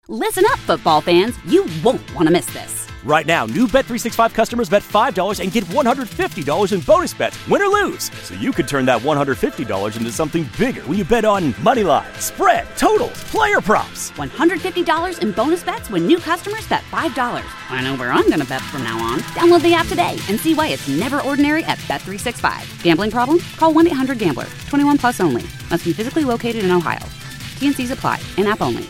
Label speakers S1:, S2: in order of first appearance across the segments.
S1: Listen up, football fans. You won't want to miss this.
S2: Right now, new Bet365 customers bet $5 and get $150 in bonus bets, win or lose. So you could turn that $150 into something bigger when you bet on money line, spread, totals, player props.
S1: $150 in bonus bets when new customers bet $5. I know where I'm going to bet from now on. Download the app today and see why it's never ordinary at Bet365. Gambling problem? Call 1-800-GAMBLER. 21 plus only. Must be physically located in Ohio. T&Cs apply. In-app only.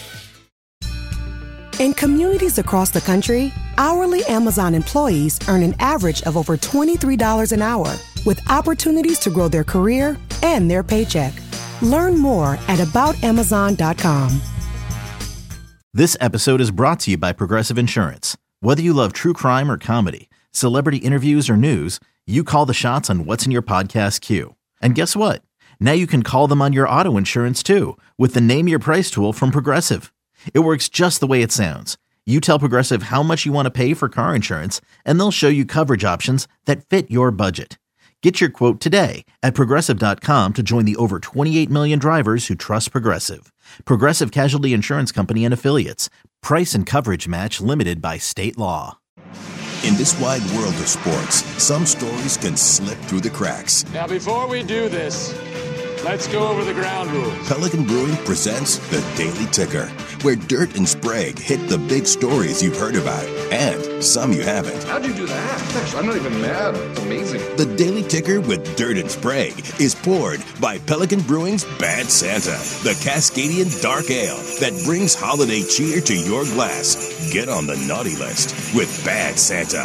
S3: In communities across the country, hourly Amazon employees earn an average of over $23 an hour, with opportunities to grow their career and their paycheck. Learn more at aboutamazon.com.
S4: This episode is brought to you by Progressive Insurance. Whether you love true crime or comedy, celebrity interviews or news, you call the shots on what's in your podcast queue. And guess what? Now you can call them on your auto insurance too, with the Name Your Price tool from Progressive. It works just the way it sounds. You tell Progressive how much you want to pay for car insurance, and they'll show you coverage options that fit your budget. Get your quote today at Progressive.com to join the over 28 million drivers who trust Progressive. Progressive Casualty Insurance Company and Affiliates. Price and coverage match limited by state law.
S5: In this wide world of sports, some stories can slip through the cracks.
S6: Now, before we do this, let's go over the ground rules.
S5: Pelican Brewing presents The Daily Ticker, where Dirt and Sprague hit the big stories you've heard about, and some you haven't.
S7: How'd you do that? Actually, I'm not even mad. It's amazing.
S5: The Daily Ticker with Dirt and Sprague is poured by Pelican Brewing's Bad Santa, the Cascadian Dark Ale that brings holiday cheer to your glass. Get on the naughty list with Bad Santa.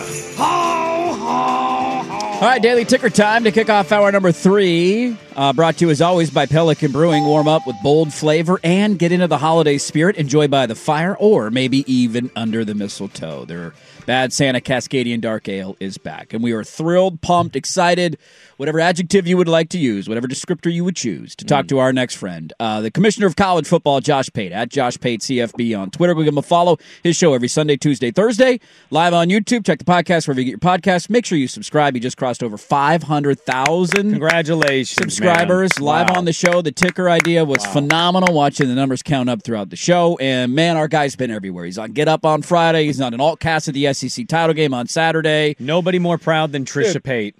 S6: Ho, ho, ho.
S8: All right, Daily Ticker time to kick off hour number 3. Brought to you, as always, by Pelican Brewing. Warm up with bold flavor and get into the holiday spirit. Enjoy by the fire or maybe even under the mistletoe. Their Bad Santa Cascadian Dark Ale is back. And we are thrilled, pumped, excited, whatever adjective you would like to use, whatever descriptor you would choose, to talk to our next friend, the Commissioner of College Football, Josh Pate, at Josh Pate CFB on Twitter. Go give him a follow. His show every Sunday, Tuesday, Thursday, live on YouTube. Check the podcast wherever you get your podcasts. Make sure you subscribe. He just crossed over 500,000
S9: congratulations,
S8: subscribers live on the show. The ticker idea was phenomenal, watching the numbers count up throughout the show. And, man, our guy's been everywhere. He's on Get Up on Friday. He's on an alt cast at the SEC title game on Saturday.
S9: Nobody more proud than Trisha Pate.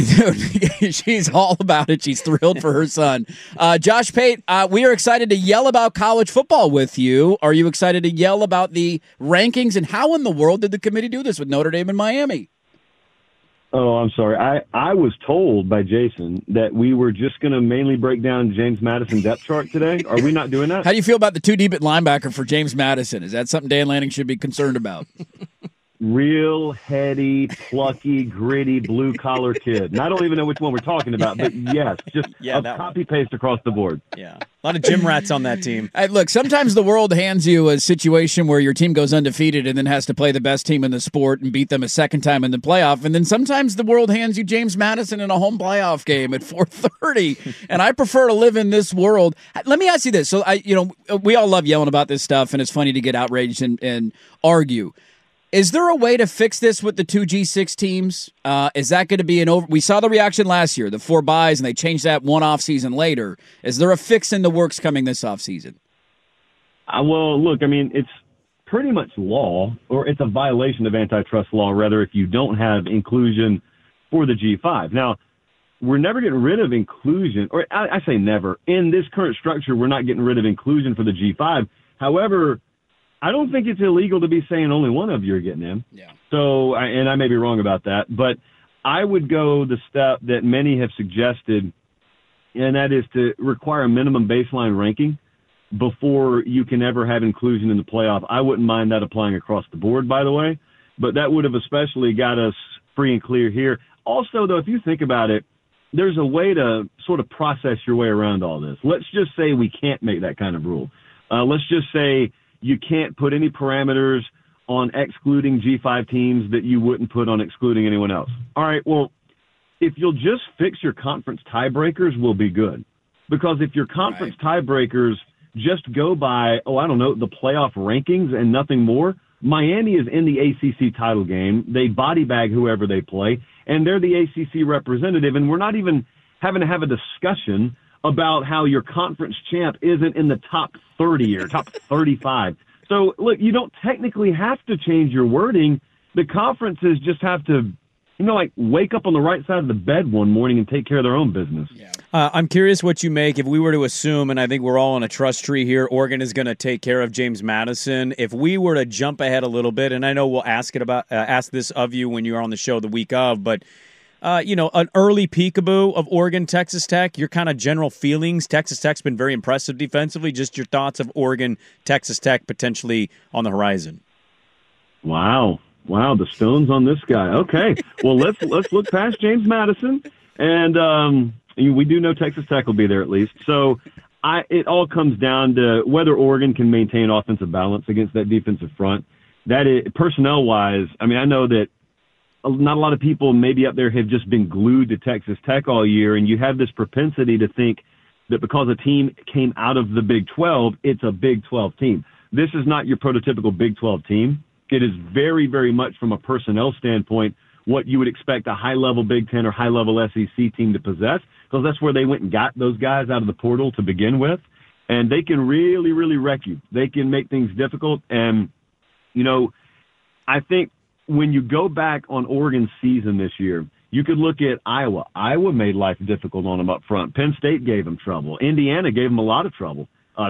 S8: Dude, she's all about it. She's thrilled for her son. Josh Pate, we are excited to yell about college football with you. Are you excited to yell about the rankings, and how in the world did the committee do this with Notre Dame and Miami?
S10: Oh, I'm sorry. I was told by Jason that we were just going to mainly break down James Madison depth chart today. Are we not doing that?
S8: How do you feel about the 2 deep at linebacker for James Madison? Is that something Dan Lanning should be concerned about?
S10: Real heady, plucky, gritty, blue-collar kid. And I don't even know which one we're talking about, but yes, just copy-paste across the board.
S9: Yeah, a lot of gym rats on that team.
S8: Hey, look, sometimes the world hands you a situation where your team goes undefeated and then has to play the best team in the sport and beat them a second time in the playoff. And then sometimes the world hands you James Madison in a home playoff game at 4:30. And I prefer to live in this world. Let me ask you this. So, we all love yelling about this stuff, and it's funny to get outraged and argue. Is there a way to fix this with the 2 G6 teams? Is that going to be we saw the reaction last year, the 4 buys, and they changed that one offseason later. Is there a fix in the works coming this offseason?
S10: Well, look, I mean, it's pretty much law, or it's a violation of antitrust law, rather, if you don't have inclusion for the G5. Now, we're never getting rid of inclusion, or I say never. In this current structure, we're not getting rid of inclusion for the G5. However, I don't think it's illegal to be saying only one of you are getting in.
S8: Yeah.
S10: So, and I may be wrong about that, but I would go the step that many have suggested, and that is to require a minimum baseline ranking before you can ever have inclusion in the playoff. I wouldn't mind that applying across the board, by the way, but that would have especially got us free and clear here. Also, though, if you think about it, there's a way to sort of process your way around all this. Let's just say we can't make that kind of rule. Let's just say you can't put any parameters on excluding G5 teams that you wouldn't put on excluding anyone else. All right, well, if you'll just fix your conference tiebreakers, we'll be good. Because if your conference tiebreakers just go by, the playoff rankings and nothing more, Miami is in the ACC title game. They body bag whoever they play, and they're the ACC representative, and we're not even having to have a discussion about how your conference champ isn't in the top 30 or top 35. So, look, you don't technically have to change your wording. The conferences just have to, wake up on the right side of the bed one morning and take care of their own business.
S9: Yeah. I'm curious what you make if we were to assume, and I think we're all on a trust tree here, Oregon is going to take care of James Madison. If we were to jump ahead a little bit, and I know we'll ask this of you when you're on the show the week of, but an early peekaboo of Oregon, Texas Tech, your kind of general feelings. Texas Tech's been very impressive defensively. Just your thoughts of Oregon, Texas Tech potentially on the horizon.
S10: Wow, the stones on this guy. Okay, well, let's look past James Madison, and we do know Texas Tech will be there at least. So it all comes down to whether Oregon can maintain offensive balance against that defensive front. That is, personnel-wise, I mean, I know that not a lot of people maybe up there have just been glued to Texas Tech all year, and you have this propensity to think that because a team came out of the Big 12, it's a Big 12 team. This is not your prototypical Big 12 team. It is very, very much from a personnel standpoint what you would expect a high-level Big 10 or high-level SEC team to possess, because that's where they went and got those guys out of the portal to begin with, and they can really, really wreck you. They can make things difficult, and, I think when you go back on Oregon's season this year, you could look at Iowa. Iowa made life difficult on them up front. Penn State gave them trouble. Indiana gave them a lot of trouble.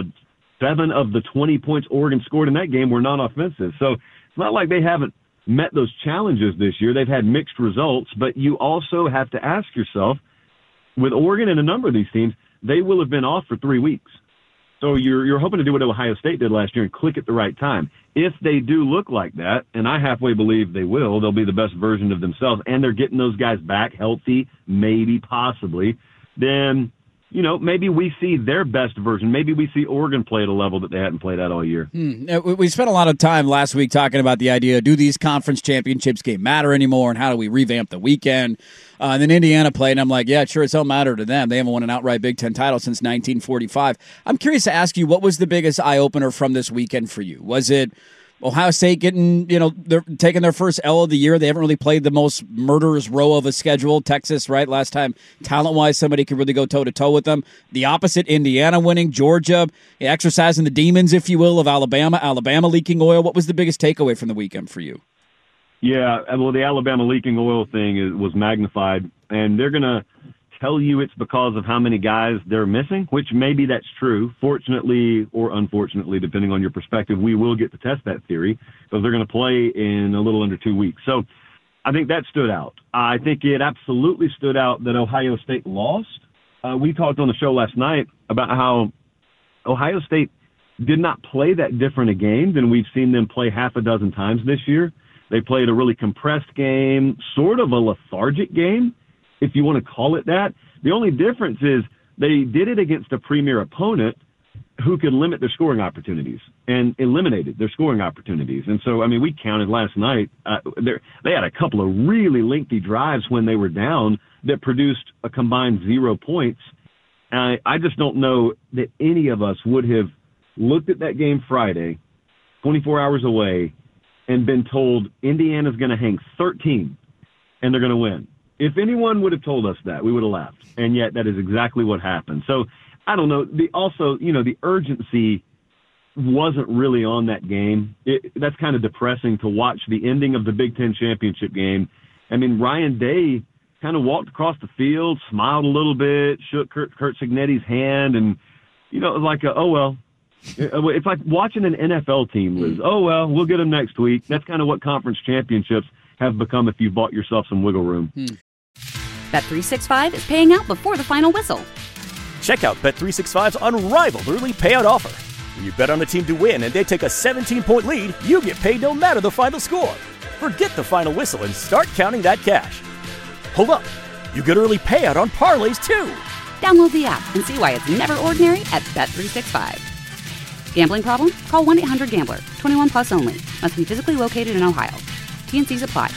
S10: 7 of the 20 points Oregon scored in that game were non-offensive. So it's not like they haven't met those challenges this year. They've had mixed results, but you also have to ask yourself, with Oregon and a number of these teams, they will have been off for 3 weeks. So you're hoping to do what Ohio State did last year and click at the right time. If they do look like that, and I halfway believe they will, they'll be the best version of themselves, and they're getting those guys back healthy, maybe, possibly, then, maybe we see their best version. Maybe we see Oregon play at a level that they hadn't played at all year.
S8: We spent a lot of time last week talking about the idea, do these conference championships game matter anymore, and how do we revamp the weekend? And then Indiana played, and I'm like, yeah, sure, it's all matter to them. They haven't won an outright Big Ten title since 1945. I'm curious to ask you, what was the biggest eye-opener from this weekend for you? Was it Ohio State getting, they're taking their first L of the year? They haven't really played the most murderous row of a schedule. Texas, right? Last time, talent-wise, somebody could really go toe-to-toe with them. The opposite, Indiana winning, Georgia exercising the demons, if you will, of Alabama leaking oil. What was the biggest takeaway from the weekend for you?
S10: Yeah, well, the Alabama leaking oil thing was magnified, and they're going to tell you it's because of how many guys they're missing, which maybe that's true. Fortunately or unfortunately, depending on your perspective, we will get to test that theory because they're going to play in a little under 2 weeks. So I think that stood out. I think it absolutely stood out that Ohio State lost. We talked on the show last night about how Ohio State did not play that different a game than we've seen them play half a dozen times this year. They played a really compressed game, sort of a lethargic game, if you want to call it that. The only difference is they did it against a premier opponent who could limit their scoring opportunities and eliminated their scoring opportunities. And so, I mean, we counted last night. They had a couple of really lengthy drives when they were down that produced a combined 0 points. I just don't know that any of us would have looked at that game Friday, 24 hours away, and been told Indiana's going to hang 13 and they're going to win. If anyone would have told us that, we would have laughed. And yet that is exactly what happened. So I don't know. The urgency wasn't really on that game. That's kind of depressing to watch the ending of the Big Ten championship game. I mean, Ryan Day kind of walked across the field, smiled a little bit, shook Kurt Cignetti's hand, and, it was like, oh, well. It's like watching an NFL team lose. Oh, well, we'll get them next week. That's kind of what conference championships have become if you bought yourself some wiggle room.
S1: Bet365 is paying out before the final whistle.
S2: Check out Bet365's unrivaled early payout offer. When you bet on a team to win and they take a 17-point lead, you get paid no matter the final score. Forget the final whistle and start counting that cash. Hold up. You get early payout on parlays, too.
S1: Download the app and see why it's never ordinary at Bet365. Gambling problem? Call 1-800-GAMBLER. 21 plus only. Must be physically located in Ohio. T&Cs apply.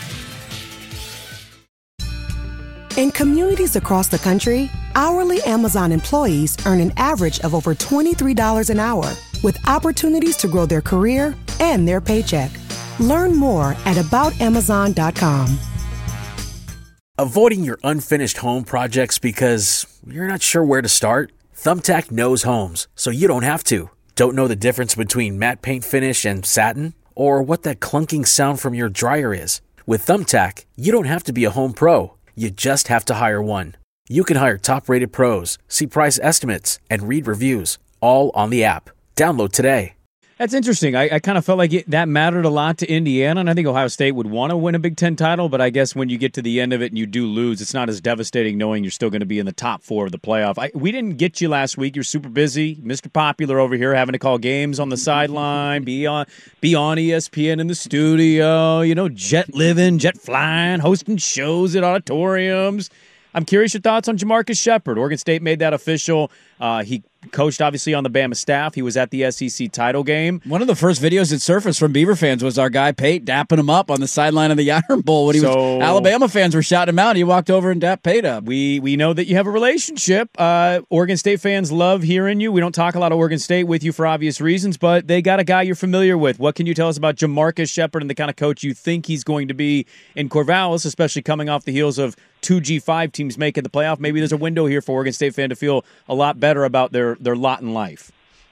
S3: In communities across the country, hourly Amazon employees earn an average of over $23 an hour, with opportunities to grow their career and their paycheck. Learn more at aboutamazon.com.
S11: Avoiding your unfinished home projects because you're not sure where to start? Thumbtack knows homes, so you don't have to. Don't know the difference between matte paint finish and satin? Or what that clunking sound from your dryer is? With Thumbtack, you don't have to be a home pro. You just have to hire one. You can hire top-rated pros, see price estimates, and read reviews, all on the app. Download today.
S9: That's interesting. I kind of felt like that mattered a lot to Indiana, and I think Ohio State would want to win a Big Ten title, but I guess when you get to the end of it and you do lose, it's not as devastating knowing you're still going to be in the top 4 of the playoff. We didn't get you last week. You're super busy. Mr. Popular over here having to call games on the sideline, be on ESPN in the studio, jet living, jet flying, hosting shows at auditoriums. I'm curious your thoughts on Jamarcus Shepard. Oregon State made that official. He coached, obviously, on the Bama staff. He was at the SEC title game.
S8: One of the first videos that surfaced from Beaver fans was our guy Pate dapping him up on the sideline of the Iron Bowl. When Alabama fans were shouting him out, he walked over and dapped Pate up.
S9: We know that you have a relationship. Oregon State fans love hearing you. We don't talk a lot of Oregon State with you for obvious reasons, but they got a guy you're familiar with. What can you tell us about Jamarcus Shepard and the kind of coach you think he's going to be in Corvallis, especially coming off the heels of 2 G5 teams making the playoff? Maybe there's a window here for Oregon State fan to feel a lot better about their lot in life.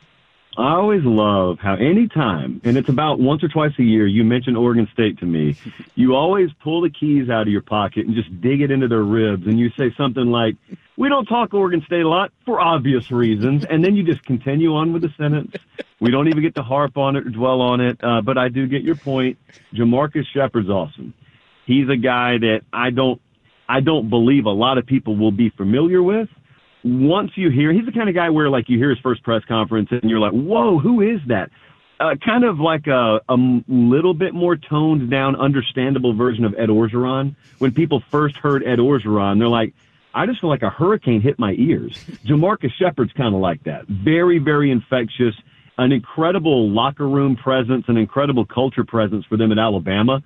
S10: I always love how anytime, and it's about once or twice a year, you mention Oregon State to me, you always pull the keys out of your pocket and just dig it into their ribs, and you say something like, we don't talk Oregon State a lot for obvious reasons, and then you just continue on with the sentence. We don't even get to harp on it or dwell on it, but I do get your point. Jamarcus Shepard's awesome. He's a guy that I don't believe a lot of people will be familiar with. Once you hear, he's the kind of guy where, like, you hear his first press conference and you're like, whoa, who is that? Kind of like a little bit more toned down, understandable version of Ed Orgeron. When people first heard Ed Orgeron, they're like, I just feel like a hurricane hit my ears. Jamarcus Shepard's kind of like that. Very, very infectious, an incredible locker room presence, an incredible culture presence for them at Alabama.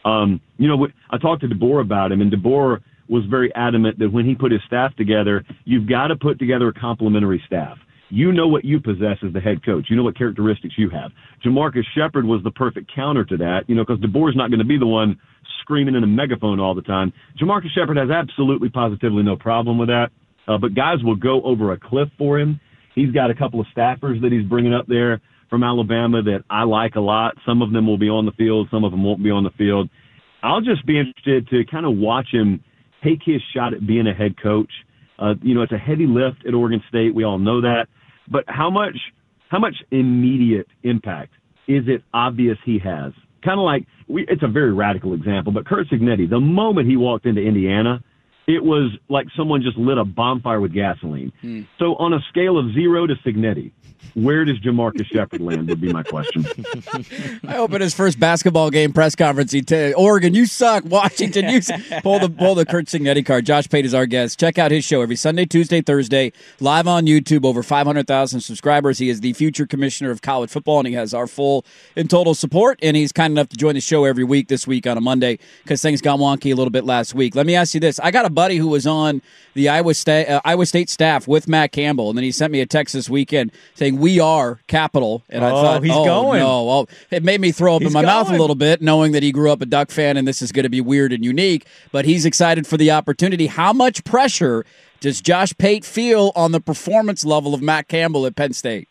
S10: I talked to DeBoer about him, and DeBoer was very adamant that when he put his staff together, you've got to put together a complementary staff. You know what you possess as the head coach. You know what characteristics you have. Jamarcus Shepard was the perfect counter to that, because DeBoer's not going to be the one screaming in a megaphone all the time. Jamarcus Shepard has absolutely, positively no problem with that, but guys will go over a cliff for him. He's got a couple of staffers that he's bringing up there from Alabama that I like a lot. Some of them will be on the field. Some of them won't be on the field. I'll just be interested to kind of watch him take his shot at being a head coach. It's a heavy lift at Oregon State. We all know that. But how much immediate impact is it obvious he has? Kind of like, it's a very radical example, but Curt Cignetti, the moment he walked into Indiana, it was like someone just lit a bonfire with gasoline. So on a scale of 0 to Cignetti, where does Jamarcus Shepard land would be my question.
S8: I hope at his first basketball game press conference, he'd tell Oregon, you suck. Washington, you suck. Pull the Curt Cignetti card. Josh Pate is our guest. Check out his show every Sunday, Tuesday, Thursday, live on YouTube, over 500,000 subscribers. He is the future commissioner of college football, and he has our full and total support, and he's kind enough to join the show every week this week on a Monday because things got wonky a little bit last week. Let me ask you this. I got a buddy who was on the Iowa State staff with Matt Campbell, and then he sent me a text this weekend saying, we are Capital. And I thought,
S9: he's going.
S8: No. Well, it made me throw up in my mouth a little bit, knowing that he grew up a Duck fan and this is going to be weird and unique, but he's excited for the opportunity. How much pressure does Josh Pate feel on the performance level of Matt Campbell at Penn State?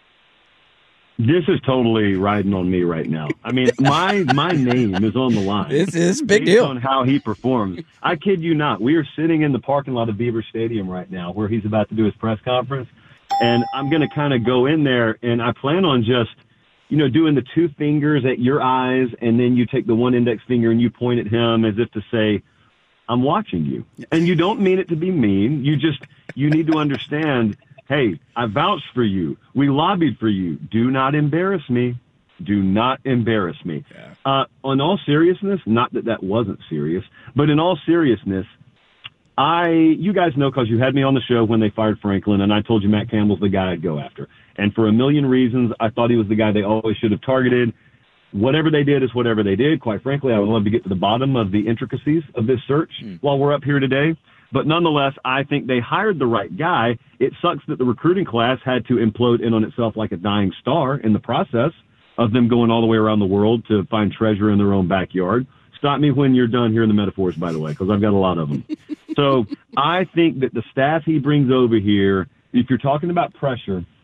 S10: This is totally riding on me right now. I mean, my name is on the line.
S8: It's a big deal.
S10: On how he performs. I kid you not. We are sitting in the parking lot of Beaver Stadium right now where he's about to do his press conference. And I'm going to kind of go in there, and I plan on just, doing the 2 fingers at your eyes, and then you take the 1 index finger and you point at him as if to say, I'm watching you. And you don't mean it to be mean. You need to understand, hey, I vouched for you. We lobbied for you. Do not embarrass me. Do not embarrass me. Yeah. On all seriousness, not that wasn't serious, but in all seriousness, you guys know because you had me on the show when they fired Franklin, and I told you Matt Campbell's the guy I'd go after. And for a million reasons, I thought he was the guy they always should have targeted. Whatever they did is whatever they did. Quite frankly, I would love to get to the bottom of the intricacies of this search while we're up here today. But nonetheless, I think they hired the right guy. It sucks that the recruiting class had to implode in on itself like a dying star in the process of them going all the way around the world to find treasure in their own backyard. Stop me when you're done hearing the metaphors, by the way, because I've got a lot of them. So I think that the staff he brings over here, if you're talking about pressure,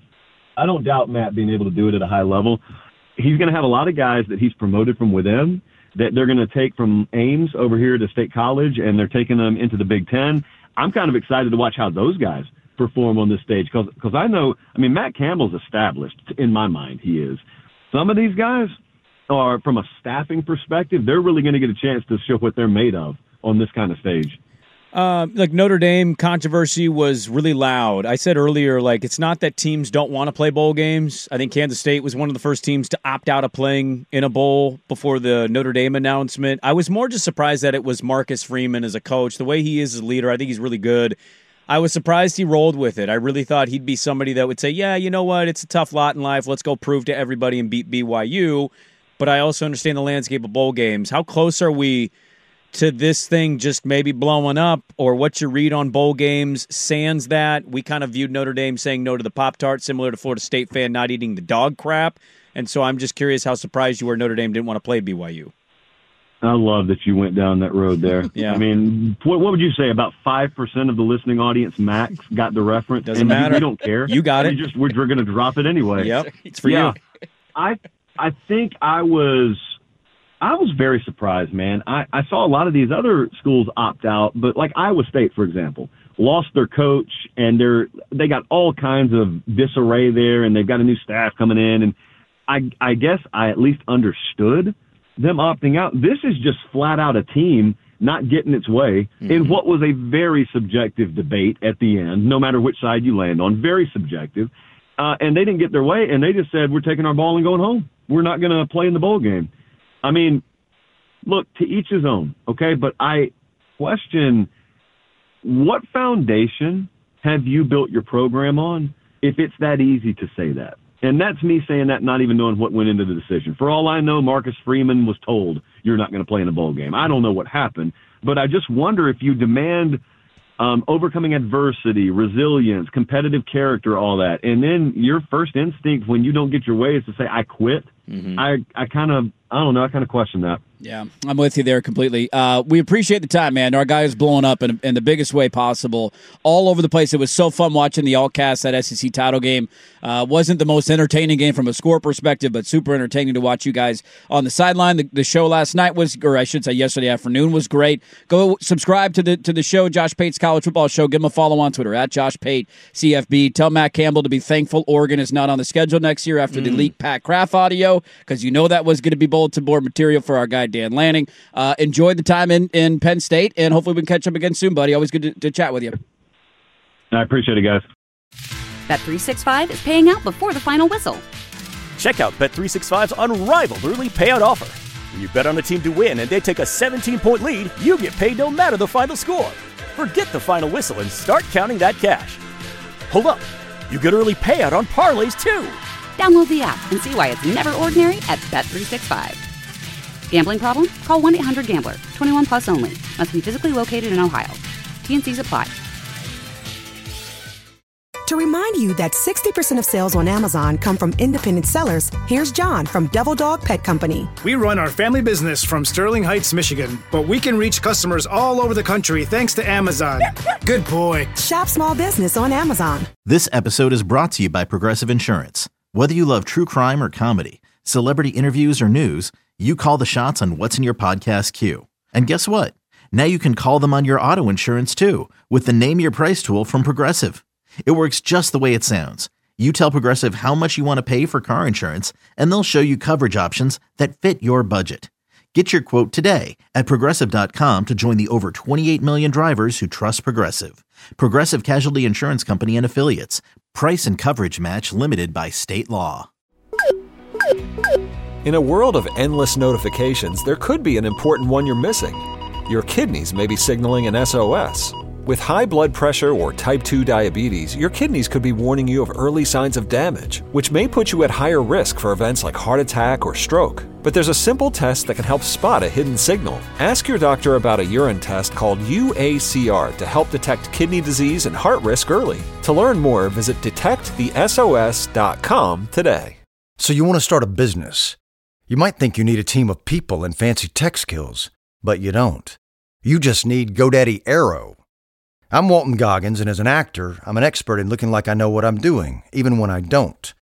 S10: I don't doubt Matt being able to do it at a high level. He's going to have a lot of guys that he's promoted from within that they're going to take from Ames over here to State College, and they're taking them into the Big Ten. I'm kind of excited to watch how those guys perform on this stage because I know, Matt Campbell's established. In my mind, he is. Some of these guys are, from a staffing perspective, they're really going to get a chance to show what they're made of on this kind of stage.
S9: Like Notre Dame controversy was really loud. I said earlier, it's not that teams don't want to play bowl games. I think Kansas State was one of the first teams to opt out of playing in a bowl before the Notre Dame announcement. I was more just surprised that it was Marcus Freeman as a coach. The way he is as a leader, I think he's really good. I was surprised he rolled with it. I really thought he'd be somebody that would say, yeah, you know what, it's a tough lot in life. Let's go prove to everybody and beat BYU. But I also understand the landscape of bowl games. How close are we to this thing just maybe blowing up, or what's your read on bowl games sans that? We kind of viewed Notre Dame saying no to the Pop-Tart, similar to Florida State fan not eating the dog crap. And so I'm just curious how surprised you were Notre Dame didn't want to play BYU.
S10: I love that you went down that road there.
S9: Yeah.
S10: What would you say? About 5% of the listening audience max got the reference.
S9: Doesn't matter.
S10: We don't care.
S9: You got it.
S10: We're going to drop it anyway.
S9: Yep, it's for you.
S10: I think I was very surprised, man. I saw a lot of these other schools opt out, but like Iowa State, for example, lost their coach, and they got all kinds of disarray there, and they've got a new staff coming in, and I guess I at least understood them opting out. This is just flat out a team not getting its way in what was a very subjective debate at the end, no matter which side you land on, very subjective. And they didn't get their way, and they just said, we're taking our ball and going home. We're not going to play in the bowl game. Look, to each his own, okay? But I question, what foundation have you built your program on if it's that easy to say that? And that's me saying that, not even knowing what went into the decision. For all I know, Marcus Freeman was told you're not going to play in a bowl game. I don't know what happened, but I just wonder if you demand overcoming adversity, resilience, competitive character, all that, and then your first instinct when you don't get your way is to say, I quit. I kind of question that.
S8: Yeah, I'm with you there completely. We appreciate the time, man. Our guy is blowing up in the biggest way possible, all over the place. It was so fun watching the all-cast, that SEC title game. Wasn't the most entertaining game from a score perspective, but super entertaining to watch you guys on the sideline. The show last night was, or I should say yesterday afternoon, was great. Go subscribe to the show, Josh Pate's College Football Show. Give him a follow on Twitter, at Josh Pate CFB. Tell Matt Campbell to be thankful Oregon is not on the schedule next year after the leaked Pat Kraft audio, because you know that was going to be bulletin board material for our guy Dan Lanning. Enjoy the time in Penn State, and hopefully we can catch up again soon, buddy. Always good to chat with you.
S10: I appreciate it, guys.
S1: Bet365 is paying out before the final whistle.
S2: Check out Bet365's unrivaled early payout offer. When you bet on a team to win and they take a 17-point lead, you get paid no matter the final score. Forget the final whistle and start counting that cash. Hold up. You get early payout on parlays, too.
S1: Download the app and see why it's never ordinary at Bet365. Gambling problem? Call 1-800-GAMBLER. 21 plus only. Must be physically located in Ohio. T&Cs apply.
S3: To remind you that 60% of sales on Amazon come from independent sellers, here's John from Devil Dog Pet Company.
S12: We run our family business from Sterling Heights, Michigan, but we can reach customers all over the country thanks to Amazon. Good boy.
S3: Shop small business on Amazon.
S4: This episode is brought to you by Progressive Insurance. Whether you love true crime or comedy, celebrity interviews or news, you call the shots on what's in your podcast queue. And guess what? Now you can call them on your auto insurance too with the Name Your Price tool from Progressive. It works just the way it sounds. You tell Progressive how much you want to pay for car insurance, and they'll show you coverage options that fit your budget. Get your quote today at Progressive.com to join the over 28 million drivers who trust Progressive. Progressive Casualty Insurance Company and Affiliates. Price and coverage match limited by state law.
S13: In a world of endless notifications, there could be an important one you're missing. Your kidneys may be signaling an SOS. With high blood pressure or type 2 diabetes, your kidneys could be warning you of early signs of damage, which may put you at higher risk for events like heart attack or stroke. But there's a simple test that can help spot a hidden signal. Ask your doctor about a urine test called UACR to help detect kidney disease and heart risk early. To learn more, visit detectthesos.com today.
S14: So you want to start a business. You might think you need a team of people and fancy tech skills, but you don't. You just need GoDaddy Aero. I'm Walton Goggins, and as an actor, I'm an expert in looking like I know what I'm doing, even when I don't.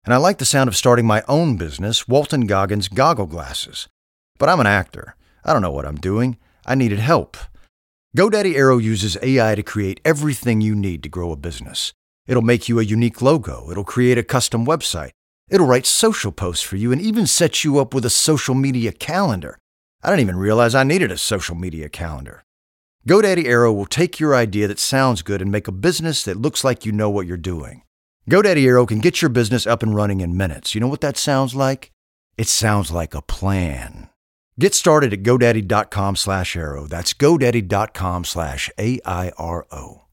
S14: And I like the sound of starting my own business, Walton Goggins Goggle Glasses. But I'm an actor. I don't know what I'm doing. I needed help. GoDaddy Aero uses AI to create everything you need to grow a business. It'll make you a unique logo. It'll create a custom website. It'll write social posts for you and even set you up with a social media calendar. I didn't even realize I needed a social media calendar. GoDaddy Aero will take your idea that sounds good and make a business that looks like you know what you're doing. GoDaddy Aero can get your business up and running in minutes. You know what that sounds like? It sounds like a plan. Get started at GoDaddy.com/Aero. That's GoDaddy.com/AIRO.